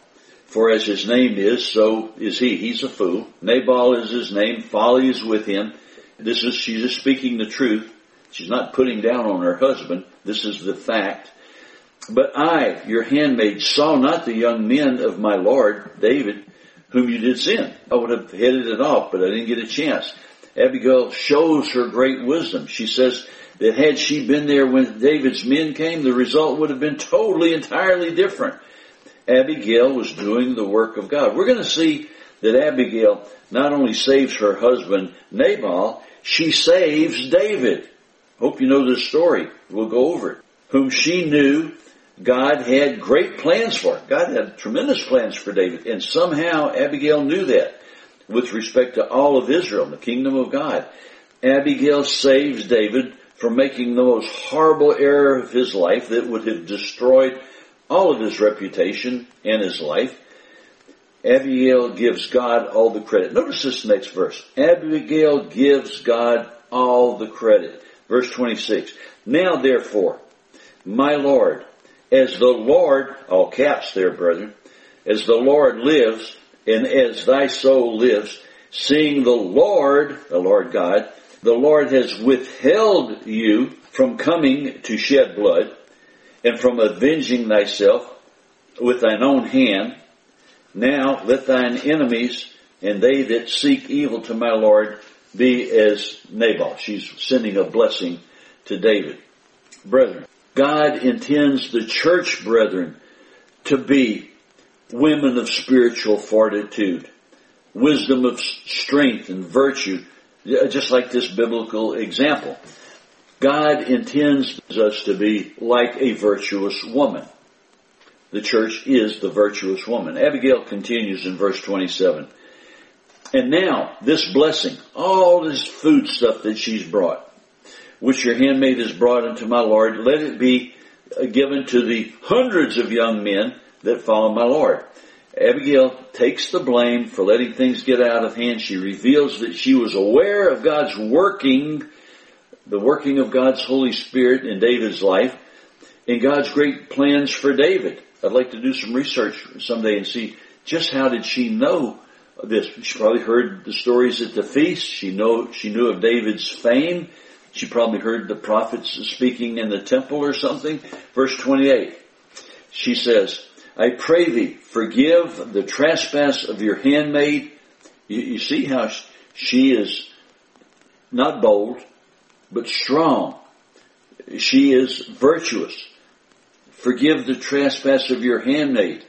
For as his name is, so is he. He's a fool. Nabal is his name. Folly is with him. She's just speaking the truth. She's not putting down on her husband. This is the fact. But I, your handmaid, saw not the young men of my lord David, whom you did send. I would have headed it off, but I didn't get a chance. Abigail shows her great wisdom. She says that had she been there when David's men came, the result would have been entirely different. Abigail was doing the work of God. We're going to see that Abigail not only saves her husband Nabal, she saves David. Hope you know this story. We'll go over it. Whom she knew God had great plans for. God had tremendous plans for David. And somehow Abigail knew that with respect to all of Israel, the kingdom of God. Abigail saves David from making the most horrible error of his life that would have destroyed all of his reputation and his life. Abigail gives God all the credit. Notice this next verse. Abigail gives God all the credit. Verse 26. Now therefore, my Lord, as the Lord, all caps there, brethren, as the Lord lives, and as thy soul lives, seeing the Lord God, the Lord has withheld you from coming to shed blood, and from avenging thyself with thine own hand. Now let thine enemies and they that seek evil to my Lord be as Nabal. She's sending a blessing to David. Brethren, God intends the church, brethren, to be women of spiritual fortitude, wisdom of strength and virtue, just like this biblical example. God intends us to be like a virtuous woman. The church is the virtuous woman. Abigail continues in verse 27. And now, this blessing, all this food stuff that she's brought, which your handmaid has brought unto my Lord, let it be given to the hundreds of young men that follow my Lord. Abigail takes the blame for letting things get out of hand. She reveals that she was aware of God's working, the working of God's Holy Spirit in David's life, and God's great plans for David. I'd like to do some research someday and see just how did she know this. She probably heard the stories at the feast. She knew of David's fame. She probably heard the prophets speaking in the temple or something. Verse 28, she says, I pray thee, forgive the trespass of your handmaid. You see how she is not bold, but strong. She is virtuous. Forgive the trespass of your handmaid.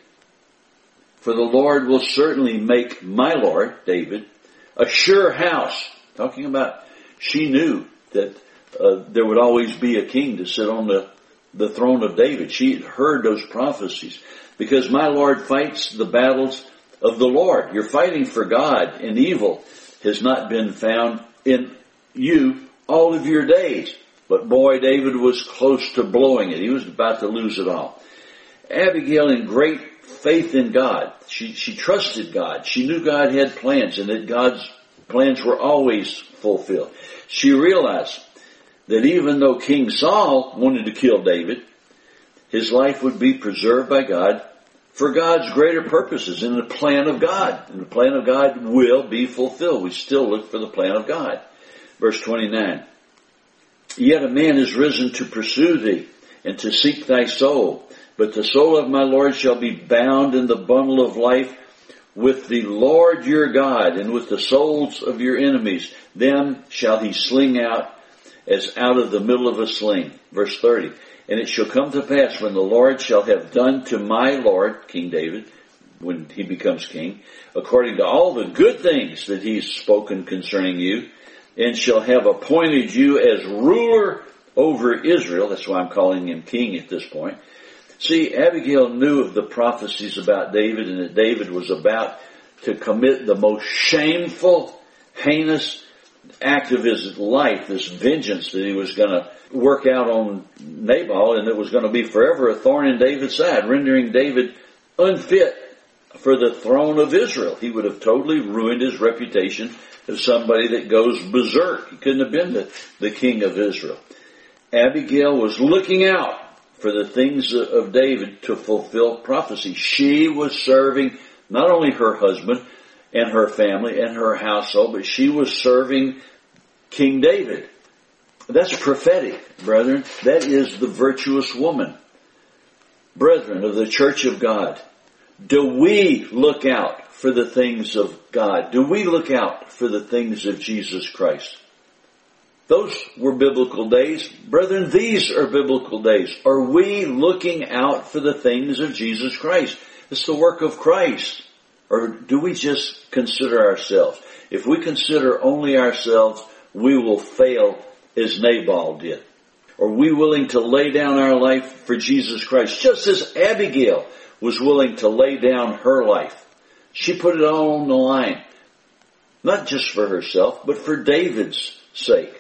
For the Lord will certainly make my Lord, David, a sure house. Talking about, she knew that there would always be a king to sit on the throne of David. She had heard those prophecies. Because my Lord fights the battles of the Lord. You're fighting for God, and evil has not been found in you all of your days. But boy, David was close to blowing it. He was about to lose it all. Abigail, in great faith in God, she trusted God. She knew God had plans and that God's plans were always fulfilled. She realized that even though King Saul wanted to kill David, his life would be preserved by God for God's greater purposes in the plan of God. And the plan of God will be fulfilled. We still look for the plan of God. Verse 29. Yet a man is risen to pursue thee and to seek thy soul. But the soul of my Lord shall be bound in the bundle of life with the Lord your God and with the souls of your enemies. Them shall he sling out as out of the middle of a sling. Verse 30. And it shall come to pass when the Lord shall have done to my Lord, King David, when he becomes king, according to all the good things that he's spoken concerning you, and shall have appointed you as ruler over Israel. That's why I'm calling him king at this point. See, Abigail knew of the prophecies about David and that David was about to commit the most shameful, heinous act of his life, this vengeance that he was going to work out on Nabal, and it was going to be forever a thorn in David's side, rendering David unfit for the throne of Israel. He would have totally ruined his reputation as somebody that goes berserk. He couldn't have been the king of Israel. Abigail was looking out for the things of David to fulfill prophecy. She was serving not only her husband and her family and her household, but she was serving King David. That's prophetic, brethren. That is the virtuous woman. Brethren of the Church of God, do we look out for the things of God? Do we look out for the things of Jesus Christ? Those were biblical days. Brethren, these are biblical days. Are we looking out for the things of Jesus Christ? It's the work of Christ. Or do we just consider ourselves? If we consider only ourselves, we will fail as Nabal did. Are we willing to lay down our life for Jesus Christ? Just as Abigail was willing to lay down her life. She put it all on the line. Not just for herself, but for David's sake.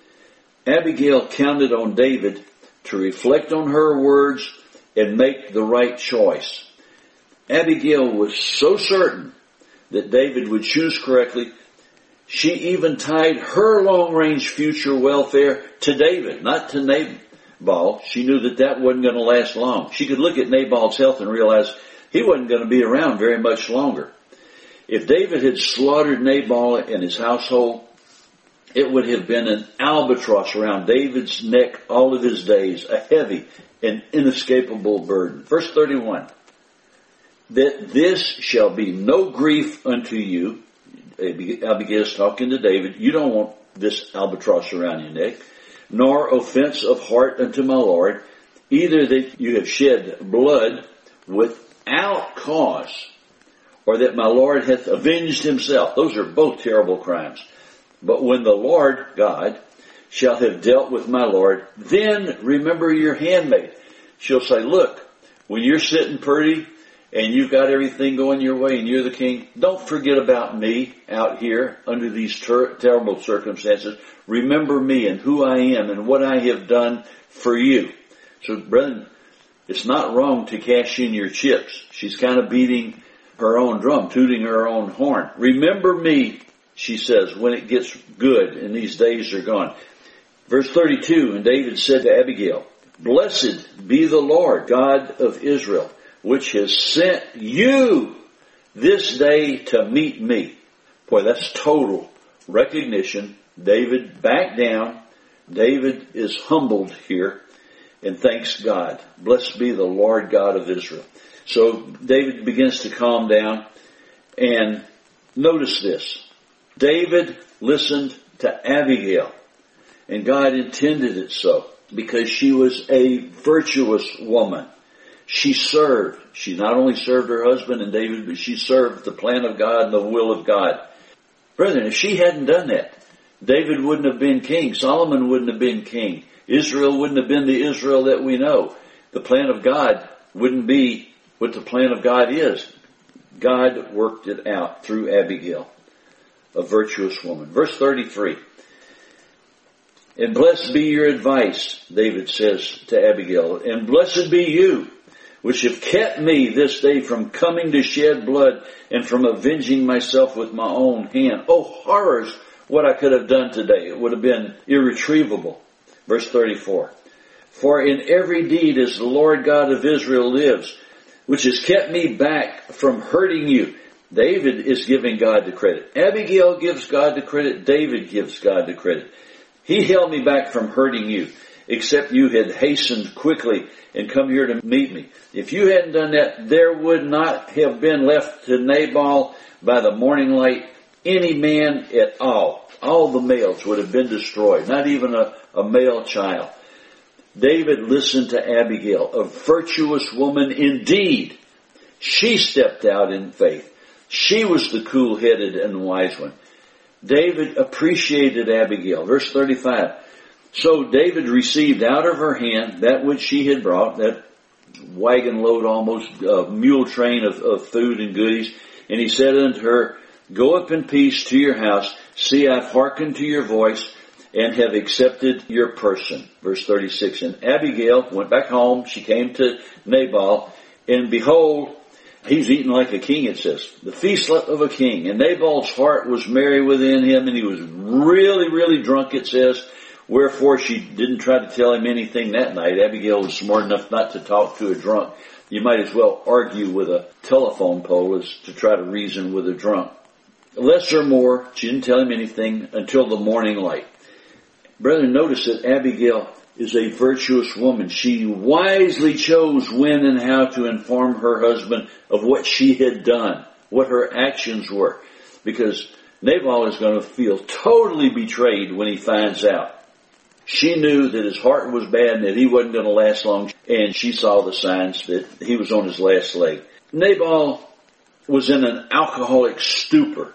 Abigail counted on David to reflect on her words and make the right choice. Abigail was so certain that David would choose correctly, she even tied her long-range future welfare to David, not to Nabal. She knew that that wasn't going to last long. She could look at Nabal's health and realize he wasn't going to be around very much longer. If David had slaughtered Nabal and his household, it would have been an albatross around David's neck all of his days, a heavy and inescapable burden. Verse 31, that this shall be no grief unto you. Abigail is talking to David. You don't want this albatross around your neck, nor offense of heart unto my Lord, either that you have shed blood without cause, or that my Lord hath avenged himself. Those are both terrible crimes. But when the Lord God shall have dealt with my Lord, then remember your handmaid. She'll say, look, when you're sitting pretty and you've got everything going your way and you're the king, don't forget about me out here under these terrible circumstances. Remember me and who I am and what I have done for you. So, brethren, it's not wrong to cash in your chips. She's kind of beating her own drum, tooting her own horn. Remember me, she says, when it gets good and these days are gone. Verse 32, and David said to Abigail, blessed be the Lord God of Israel, which has sent you this day to meet me. Boy, that's total recognition. David backed down. David is humbled here and thanks God. Blessed be the Lord God of Israel. So David begins to calm down, and notice this. David listened to Abigail, and God intended it so because she was a virtuous woman. She served. She not only served her husband and David, but she served the plan of God and the will of God. Brethren, if she hadn't done that, David wouldn't have been king. Solomon wouldn't have been king. Israel wouldn't have been the Israel that we know. The plan of God wouldn't be what the plan of God is. God worked it out through Abigail, a virtuous woman. Verse 33. And blessed be your advice, David says to Abigail, and blessed be you, which have kept me this day from coming to shed blood and from avenging myself with my own hand. Oh, horrors, what I could have done today. It would have been irretrievable. Verse 34. For in every deed as the Lord God of Israel lives, which has kept me back from hurting you. David is giving God the credit. Abigail gives God the credit. David gives God the credit. He held me back from hurting you, except you had hastened quickly and come here to meet me. If you hadn't done that, there would not have been left to Nabal by the morning light any man at all. All the males would have been destroyed, not even a male child. David listened to Abigail, a virtuous woman indeed. She stepped out in faith. She was the cool-headed and wise one. David appreciated Abigail. Verse 35. So David received out of her hand that which she had brought, that wagon load almost, mule train of food and goodies. And he said unto her, go up in peace to your house. See, I've hearkened to your voice and have accepted your person. Verse 36. And Abigail went back home. She came to Nabal, and behold, he's eating like a king, it says. The feast of a king. And Nabal's heart was merry within him, and he was really, really drunk, it says, Wherefore she didn't try to tell him anything that night. Abigail was smart enough not to talk to a drunk. You might as well argue with a telephone pole as to try to reason with a drunk. Less or more, she didn't tell him anything until the morning light. Brethren, notice that Abigail is a virtuous woman. She wisely chose when and how to inform her husband of what she had done, what her actions were, because Nabal is going to feel totally betrayed when he finds out. She knew that his heart was bad and that he wasn't going to last long, and she saw the signs that he was on his last leg. Nabal was in an alcoholic stupor.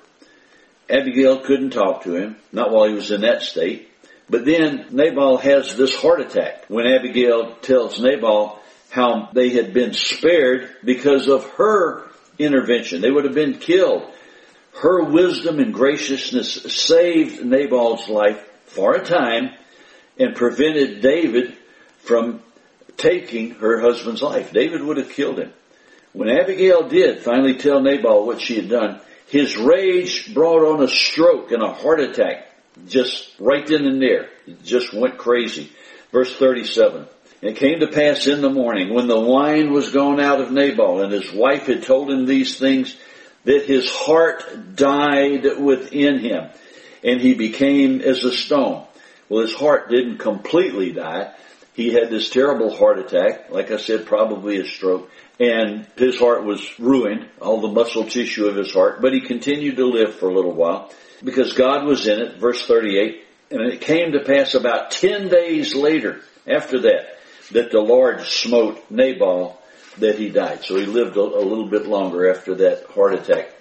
Abigail couldn't talk to him, not while he was in that state. But then Nabal has this heart attack when Abigail tells Nabal how they had been spared because of her intervention. They would have been killed. Her wisdom and graciousness saved Nabal's life for a time and prevented David from taking her husband's life. David would have killed him. When Abigail did finally tell Nabal what she had done, his rage brought on a stroke and a heart attack. Just right then and there. It just went crazy. Verse 37. And it came to pass in the morning, when the wine was gone out of Nabal, and his wife had told him these things, that his heart died within him, and he became as a stone. Well, his heart didn't completely die. He had this terrible heart attack, like I said, probably a stroke, and his heart was ruined, all the muscle tissue of his heart, but he continued to live for a little while, because God was in it. Verse 38, and it came to pass about 10 days later, after that the Lord smote Nabal, that he died. So he lived a little bit longer after that heart attack.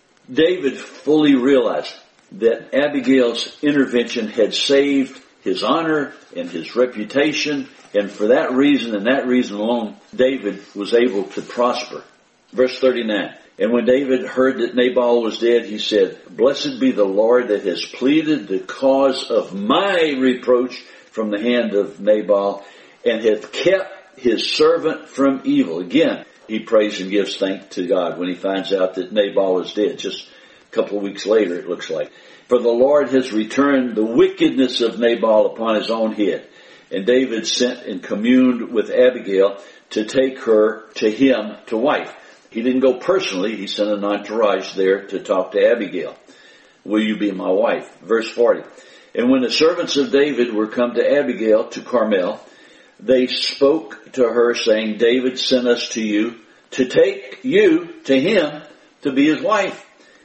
David fully realized that Abigail's intervention had saved his honor and his reputation, and for that reason and that reason alone, David was able to prosper. Verse 39. And when David heard that Nabal was dead, he said, Blessed be the Lord that has pleaded the cause of my reproach from the hand of Nabal, and hath kept his servant from evil. Again, he prays and gives thanks to God when he finds out that Nabal is dead. Just a couple of weeks later, it looks like. For the Lord has returned the wickedness of Nabal upon his own head. And David sent and communed with Abigail to take her to him to wife. He didn't go personally. He sent an entourage there to talk to Abigail. Will you be my wife? Verse 40. And when the servants of David were come to Abigail to Carmel, they spoke to her, saying, David sent us to you to take you to him to be his wife.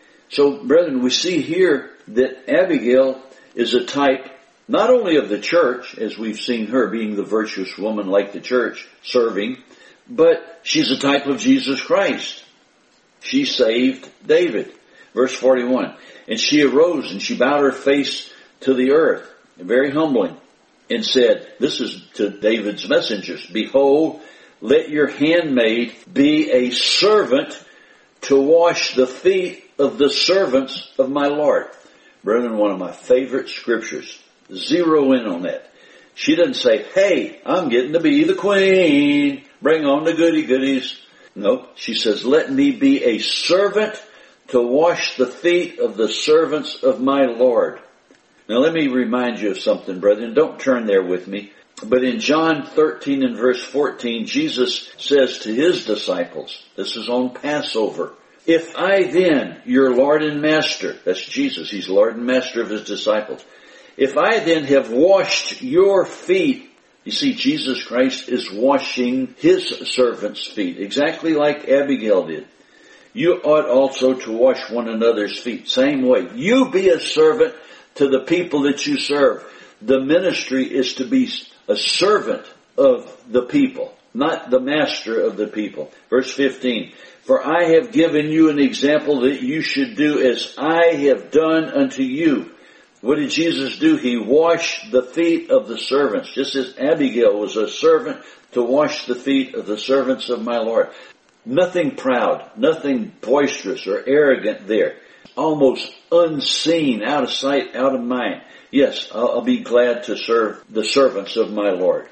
So, brethren, we see here that Abigail is a type not only of the church, as we've seen her being the virtuous woman like the church, serving, but she's a type of Jesus Christ. She saved David. Verse 41. And she arose and she bowed her face to the earth, very humbling, and said, this is to David's messengers, Behold, let your handmaid be a servant to wash the feet of the servants of my Lord. Brethren, one of my favorite scriptures. Zero in on that. She doesn't say, hey, I'm getting to be the queen. Bring on the goody goodies. No, she says, let me be a servant to wash the feet of the servants of my Lord. Now let me remind you of something, brethren. Don't turn there with me. But in John 13 and verse 14, Jesus says to his disciples, this is on Passover, If I then, your Lord and Master, that's Jesus, he's Lord and Master of his disciples, if I then have washed your feet, you see, Jesus Christ is washing his servants' feet, exactly like Abigail did. You ought also to wash one another's feet. Same way. You be a servant to the people that you serve. The ministry is to be a servant of the people, not the master of the people. Verse 15. For I have given you an example that you should do as I have done unto you. What did Jesus do? He washed the feet of the servants, just as Abigail was a servant to wash the feet of the servants of my Lord. Nothing proud, nothing boisterous or arrogant there. Almost unseen, out of sight, out of mind. Yes, I'll be glad to serve the servants of my Lord.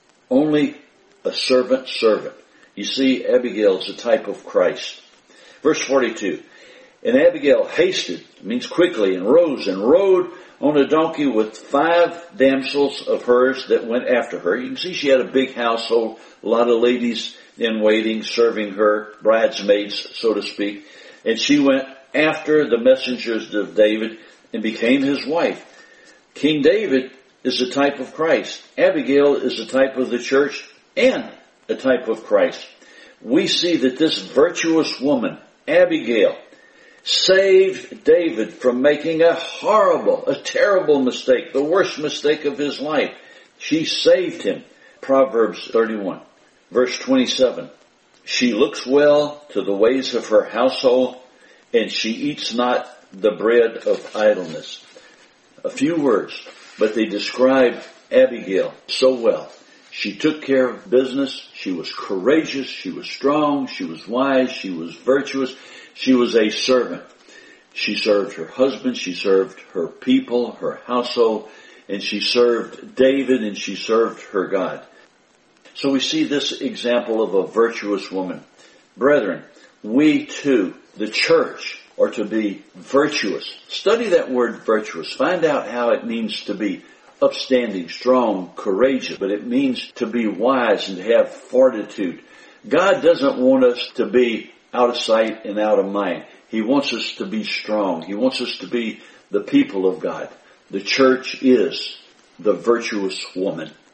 Only a servant. You see, Abigail is a type of Christ. Verse 42. And Abigail hasted, means quickly, and rose and rode on a donkey with 5 damsels of hers that went after her. You can see she had a big household, a lot of ladies in waiting, serving her, bridesmaids, so to speak. And she went after the messengers of David and became his wife. King David is a type of Christ. Abigail is a type of the church and a type of Christ. We see that this virtuous woman, Abigail, saved David from making a terrible mistake, the worst mistake of his life. She saved him. Proverbs 31, verse 27. She looks well to the ways of her household, and she eats not the bread of idleness. A few words, but they describe Abigail so well. She took care of business. She was courageous. She was strong. She was wise. She was virtuous. She was a servant. She served her husband. She served her people, her household, and she served David, and she served her God. So we see this example of a virtuous woman. Brethren, we too, the church, are to be virtuous. Study that word virtuous. Find out how it means to be upstanding, strong, courageous, but it means to be wise and to have fortitude. God doesn't want us to be out of sight and out of mind. He wants us to be strong. He wants us to be the people of God. The church is the virtuous woman.